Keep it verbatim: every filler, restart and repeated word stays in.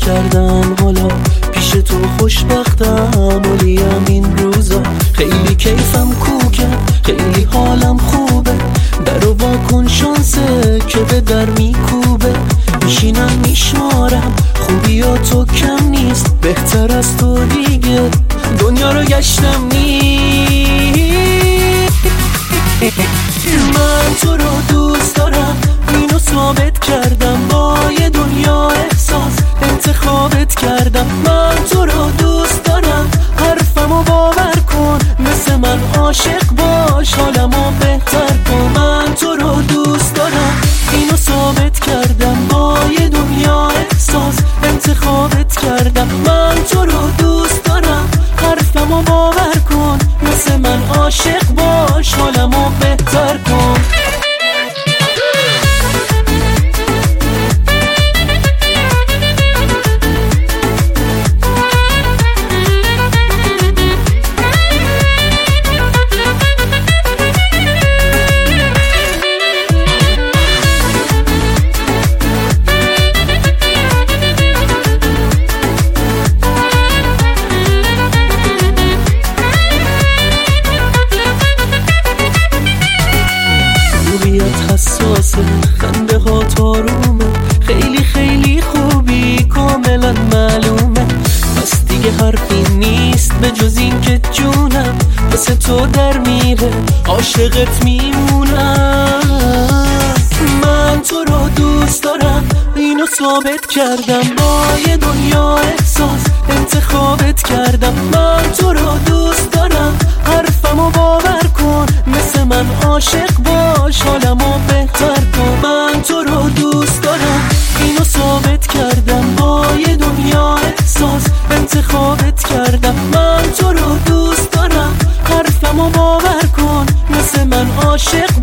کردم، حالا پیش تو خوشبختم. ولیم این روزا خیلی کیفم کوکه، خیلی حالم خوبه. درو وا کن شانسه که به در میکوبه. میشینم میشمارم خوبی ها تو کم نیست، بهتر از تو دیگه دنیا رو گشتم نیست. من تو رو دوست دارم، اینو ثابت کردم. با یه دنیا احساس انتخابت کردم. من تو رو دوست دارم، حرفمو باور کن. مثل من عاشق باش، حالمو بهتر کن. من تو رو دوست دارم، اینو ثابت کردم. با یه دنیا احساس انتخابت کردم. من تو رو دوست دارم، حرفمو باور کن. مثل من عاشق باش، حالمو بهتر کن. حساسه، خنده ها تارومه، خیلی خیلی خوبی، کاملا معلومه. پس دیگه حرفی نیست به جز این که جونم واسه تو در میره، عاشقت میمونم. من تو رو دوست دارم، اینو ثابت کردم. با یه دنیا احساس انتخابت کردم. من تو رو دوست دارم، حرفمو باور کن. مثل من عاشق باش، حالمو بهتر کن. من تو رو دوست دارم، اینو ثابت کردم. با یه دنیا احساس انتخابت کردم. من تو رو دوست دارم، حرفمو باور کن. مثل من عاشق